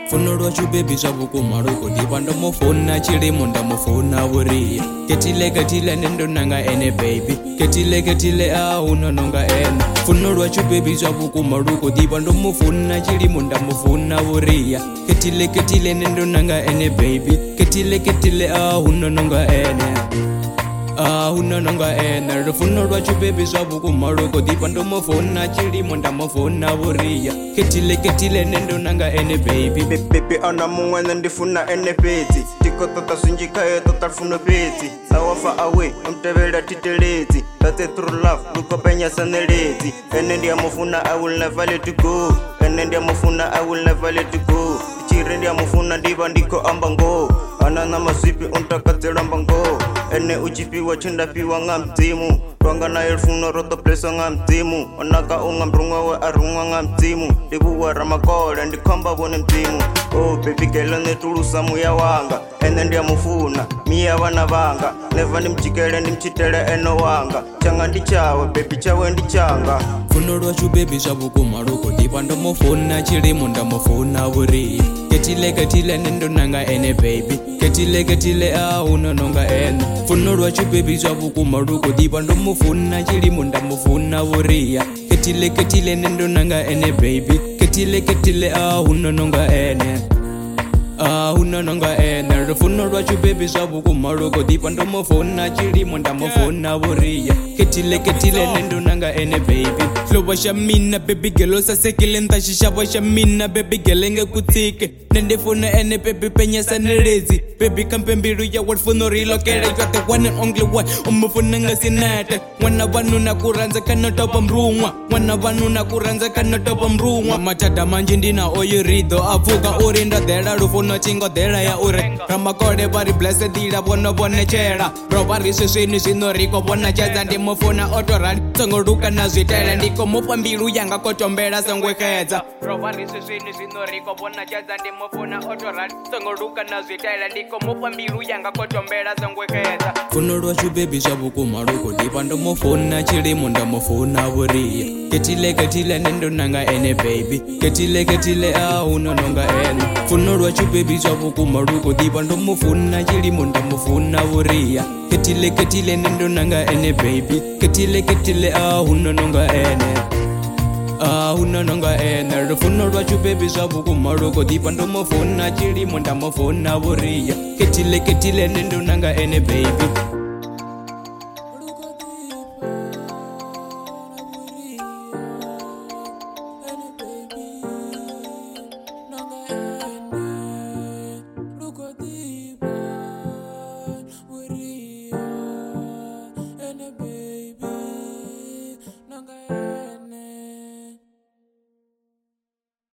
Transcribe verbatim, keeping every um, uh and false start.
Funo rwachu baby zvavukuma rwekodipa ndomufona chirimo ndamufona uriya ketile ketile nendonanga ene baby ketile ketile aunononga ene funo rwachu baby zvavukuma rwekodipa ndomufona chirimo ndamufona uriya ketile ketile nendonanga ene baby ketile ketile aunononga ene Ah, unononga ena rufuno rwachu baby zvavukuma rwekodipa ndomufona chirimo ndamufona uriya ketile ketile nendonanga ene baby Baby ana mumwe ndifuna ene fedzi tikotota zwinjikaye totafuno fedzi awafa away amtevela titeledzi that's a true love lukopenya saneledzi ene ndiyamufuna I will never let you go ene ndiyamufuna I will never let you go chire ndiyamufuna ndiva ndiko amba ngo anana maswipi untakadzela mbango ene uchipiwa chindapiwa nga mdzimu rwanga naye rufuno rotopleswa nga mdzimu onaka unga mrungwa we arungwa nga mdzimu ndivuwa ramakole ndikhomba vone mdzimu oh baby girl netulusa muya wanga ene ndiyamufuna miya vana vanga neva ndimjikele ndimchitele eno wanga changa ndi chawe baby chawe ndi changa funo rwachu baby zvavukuma rwekodipa ndomufona chirimo ndamufona uriya ketile ketile nendonanga ene baby ketile ketile aunononga ene funo rwachu baby zvavukuma rwekodipa ndomufona chirimo ndamufona uriya ketile ketile nendonanga ene baby ketile ketile aunononga ene Ah, unononga ene rufuno rwachu baby zvavukuma rwekodipa ndomufona chirimo ndamufona uriya ketile ketile nendonanga ene baby hlovo xa mina baby girl usasekile ntaxixavo xa mina baby girl ngekutsike nendifuna ene baby penyesa neledzi baby kambe mbilu ya wena funo rilokele you're the one and only one umufuna nga sinete n'wana vanuna ku rhandza ka notopa mrun'wa n'wana vanuna ku rhandza ka notopa mrun'wa mathada manji ndina oyirido a pfuka u rindodela rufuno chingodela ya ure ramakole vari blessedila vono vonechela ro vari swiswini zwino riko vona chedza ndimufuna otorali tsongoluka na zwitele ndiko mupa mbilu yanga kotombela songwekedza ro vari swiswini zwino riko vona chedza ndimufuna otorali tsongoluka na zwitele ndiko mupa mbilu yanga kotombela songwekedza funo rwachu baby zvavukuma rwekodipa ndomufona chirimo ndamufona uriya ketile ketile nendonanga ene baby ketile ketile aunononga ene funo rwachu baby zvavukuma rwekodipa ndomufona chirimo ndamufona uriya ketile ketile nendonanga ene baby ketile ketile aunononga ene Ah, unononga ene rufuno rwachu baby zvavukuma rwekodipa ndomufona chirimo ndamufona uriya ketile ketile nendonanga ene baby